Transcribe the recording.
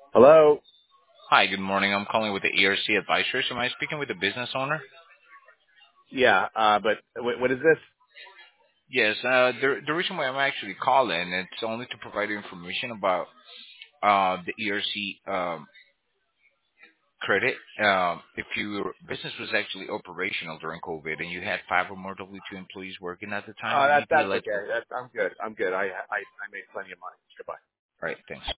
Hello? Hi, good morning. I'm calling with the ERC Advisors. Am I speaking with the business owner? Yeah, but what is this? Yes. The reason why I'm actually calling it's only to provide you information about the ERC credit. If your business was actually operational during COVID and you had 5 or more W-2 employees working at the time, you may be That's eligible. okay. I'm good. I'm good. I made plenty of money. Goodbye. All right. Thanks.